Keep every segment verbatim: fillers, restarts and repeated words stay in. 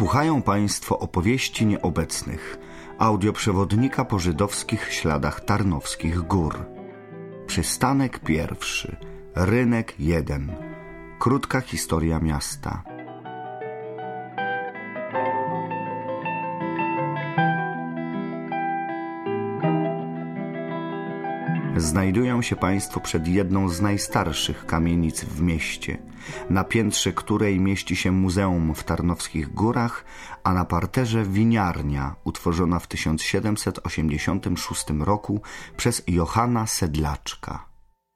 Słuchają Państwo opowieści nieobecnych, audioprzewodnika po żydowskich śladach Tarnowskich Gór. Przystanek pierwszy, rynek jeden. Krótka historia miasta. Znajdują się Państwo przed jedną z najstarszych kamienic w mieście, na piętrze której mieści się muzeum w Tarnowskich Górach, a na parterze winiarnia utworzona w tysiąc siedemset osiemdziesiątym szóstym roku przez Johana Sedlaczka.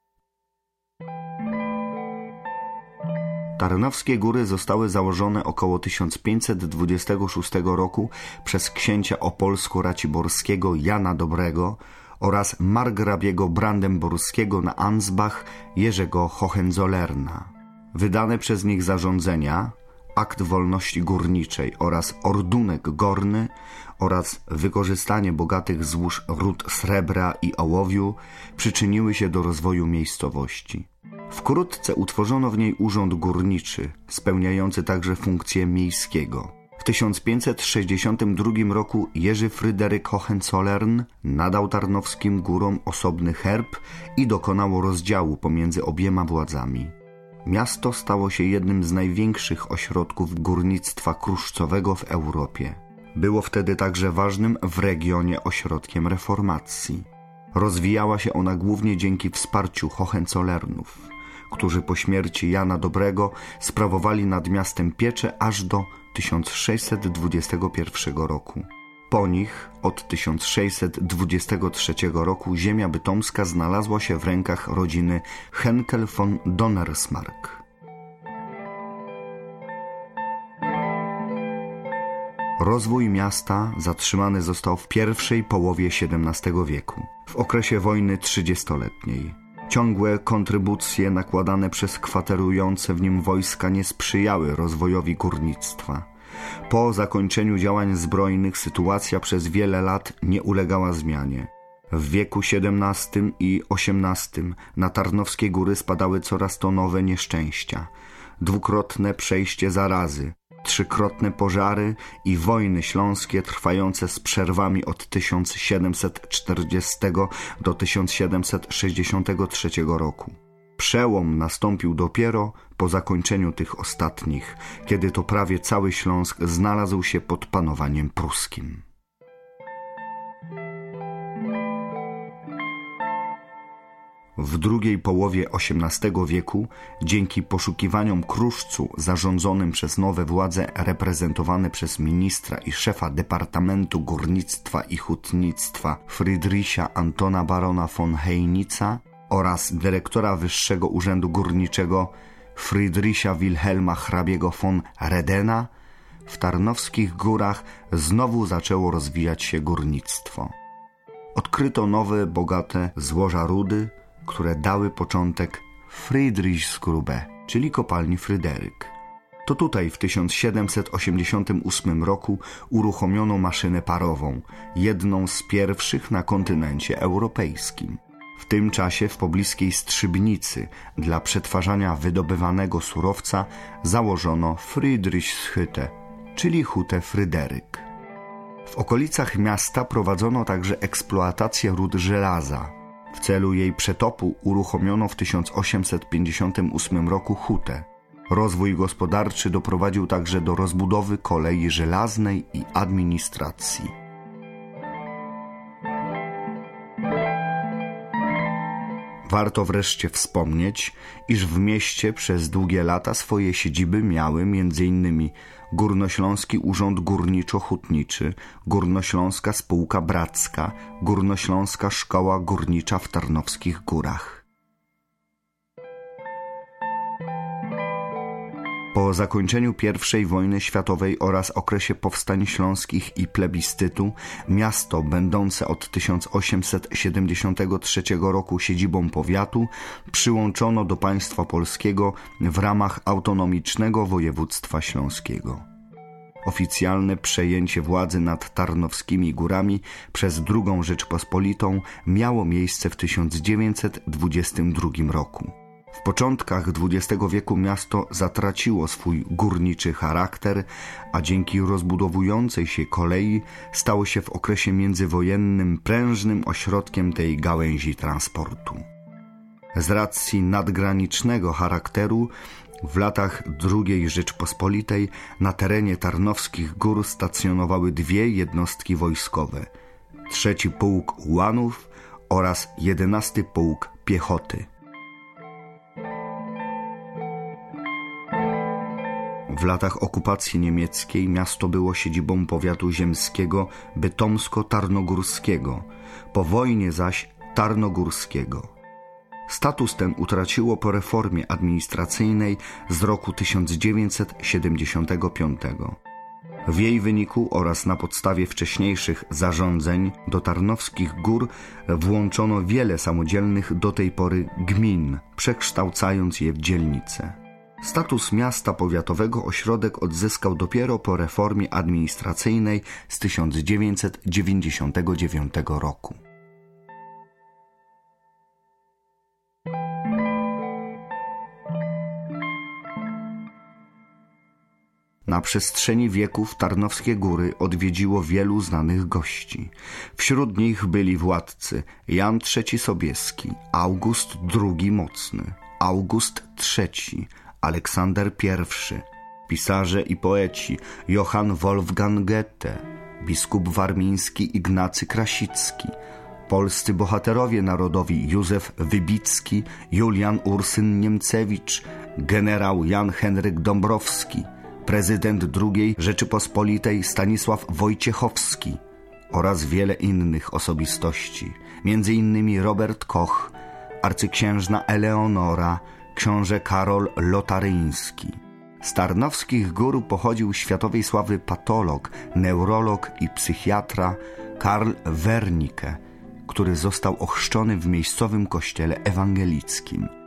Tarnowskie Góry zostały założone około tysiąc pięćset dwudziestego szóstego roku przez księcia opolsko-raciborskiego Jana Dobrego oraz margrabiego brandenburskiego na Ansbach Jerzego Hohenzollerna. Wydane przez nich zarządzenia, akt wolności górniczej oraz ordunek gorny oraz wykorzystanie bogatych złóż ród srebra i ołowiu przyczyniły się do rozwoju miejscowości. Wkrótce utworzono w niej urząd górniczy, spełniający także funkcję miejskiego. W tysiąc pięćset sześćdziesiątym drugim roku Jerzy Fryderyk Hohenzollern nadał Tarnowskim Górom osobny herb i dokonało rozdziału pomiędzy obiema władzami. Miasto stało się jednym z największych ośrodków górnictwa kruszcowego w Europie. Było wtedy także ważnym w regionie ośrodkiem reformacji. Rozwijała się ona głównie dzięki wsparciu Hohenzollernów, którzy po śmierci Jana Dobrego sprawowali nad miastem pieczę aż do tysiąc sześćset dwudziestego pierwszego roku. Po nich od tysiąc sześćset dwudziestego trzeciego roku ziemia bytomska znalazła się w rękach rodziny Henkel von Donnersmarck. Rozwój miasta zatrzymany został w pierwszej połowie siedemnastego wieku, w okresie wojny trzydziestoletniej. Ciągłe kontrybucje nakładane przez kwaterujące w nim wojska nie sprzyjały rozwojowi górnictwa. Po zakończeniu działań zbrojnych sytuacja przez wiele lat nie ulegała zmianie. W wieku siedemnastym i osiemnastym na Tarnowskie Góry spadały coraz to nowe nieszczęścia. Dwukrotne przejście zarazy, trzykrotne pożary i wojny śląskie trwające z przerwami od tysiąc siedemset czterdziestego do tysiąc siedemset sześćdziesiątego trzeciego roku. Przełom nastąpił dopiero po zakończeniu tych ostatnich, kiedy to prawie cały Śląsk znalazł się pod panowaniem pruskim. W drugiej połowie osiemnastego wieku, dzięki poszukiwaniom kruszcu zarządzonym przez nowe władze reprezentowane przez ministra i szefa Departamentu Górnictwa i Hutnictwa Friedricha Antona Barona von Heinica oraz dyrektora Wyższego Urzędu Górniczego Friedricha Wilhelma hrabiego von Redena, w Tarnowskich Górach znowu zaczęło rozwijać się górnictwo. Odkryto nowe, bogate złoża rudy, które dały początek Friedrichsgrube, czyli kopalni Fryderyk. To tutaj w tysiąc siedemset osiemdziesiątym ósmym roku uruchomiono maszynę parową, jedną z pierwszych na kontynencie europejskim. W tym czasie w pobliskiej Strzybnicy dla przetwarzania wydobywanego surowca założono Friedrichshütte, czyli hutę Fryderyk. W okolicach miasta prowadzono także eksploatację rud żelaza. W celu jej przetopu uruchomiono w tysiąc osiemset pięćdziesiątym ósmym roku hutę. Rozwój gospodarczy doprowadził także do rozbudowy kolei żelaznej i administracji. Warto wreszcie wspomnieć, iż w mieście przez długie lata swoje siedziby miały między innymi Górnośląski Urząd Górniczo-Hutniczy, Górnośląska Spółka Bracka, Górnośląska Szkoła Górnicza w Tarnowskich Górach. Po zakończeniu pierwszej wojny światowej oraz okresie powstań śląskich i plebiscytu, miasto, będące od tysiąc osiemset siedemdziesiątego trzeciego roku siedzibą powiatu, przyłączono do państwa polskiego w ramach autonomicznego województwa śląskiego. Oficjalne przejęcie władzy nad Tarnowskimi Górami przez drugą Rzeczpospolitą miało miejsce w tysiąc dziewięćset dwudziestym drugim roku. W początkach dwudziestego wieku miasto zatraciło swój górniczy charakter, a dzięki rozbudowującej się kolei stało się w okresie międzywojennym prężnym ośrodkiem tej gałęzi transportu. Z racji nadgranicznego charakteru w latach drugiej Rzeczpospolitej na terenie Tarnowskich Gór stacjonowały dwie jednostki wojskowe: trzeci Pułk Ułanów oraz jedenasty Pułk Piechoty. W latach okupacji niemieckiej miasto było siedzibą powiatu ziemskiego bytomsko-tarnogórskiego, po wojnie zaś tarnogórskiego. Status ten utraciło po reformie administracyjnej z roku tysiąc dziewięćset siedemdziesiątego piątego. W jej wyniku oraz na podstawie wcześniejszych zarządzeń do Tarnowskich Gór włączono wiele samodzielnych do tej pory gmin, przekształcając je w dzielnice. Status miasta powiatowego ośrodek odzyskał dopiero po reformie administracyjnej z tysiąc dziewięćset dziewięćdziesiątego dziewiątego roku. Na przestrzeni wieków Tarnowskie Góry odwiedziło wielu znanych gości. Wśród nich byli władcy Jan trzeci Sobieski, August drugi Mocny, August trzeci, Aleksander pierwszy, pisarze i poeci Johann Wolfgang Goethe, biskup warmiński Ignacy Krasicki, polscy bohaterowie narodowi Józef Wybicki, Julian Ursyn Niemcewicz, generał Jan Henryk Dąbrowski, prezydent drugiej Rzeczypospolitej Stanisław Wojciechowski oraz wiele innych osobistości, między innymi Robert Koch, arcyksiężna Eleonora, książę Karol Lotaryński. Z Tarnowskich Gór pochodził światowej sławy patolog, neurolog i psychiatra Karl Wernicke, który został ochrzczony w miejscowym kościele ewangelickim.